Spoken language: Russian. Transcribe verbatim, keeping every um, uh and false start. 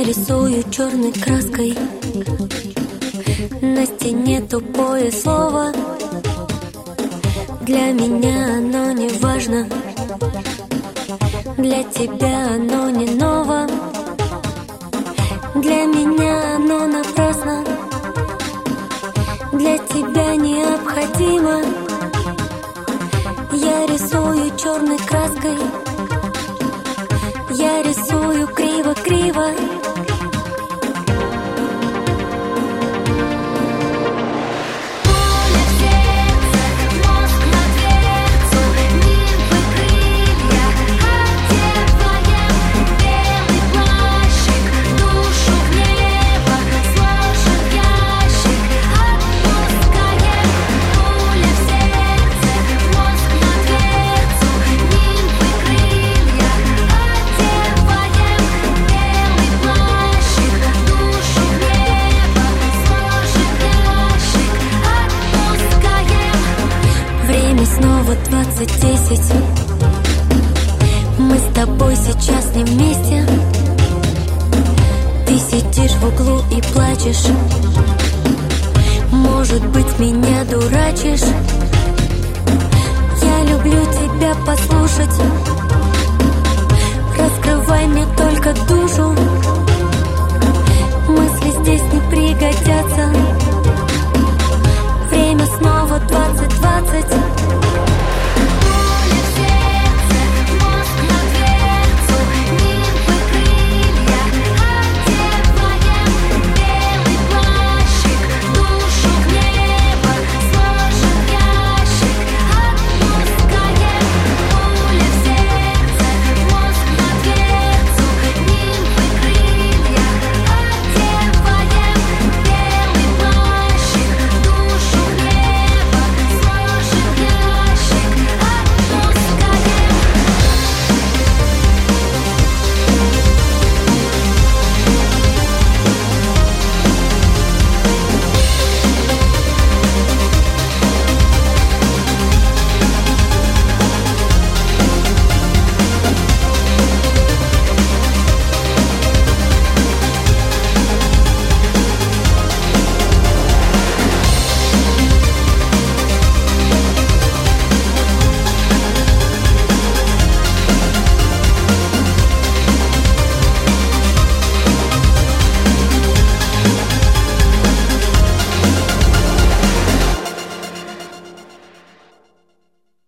рисую черной краской на стене тупое слово. Для меня оно не важно, для тебя оно не ново. Для меня оно напрасно, для тебя необходимо. Я рисую черной краской, я рисую криво-криво. Снова двадцать десять. Мы с тобой сейчас не вместе. Ты сидишь в углу и плачешь. Может быть, меня дурачишь. Я люблю тебя послушать.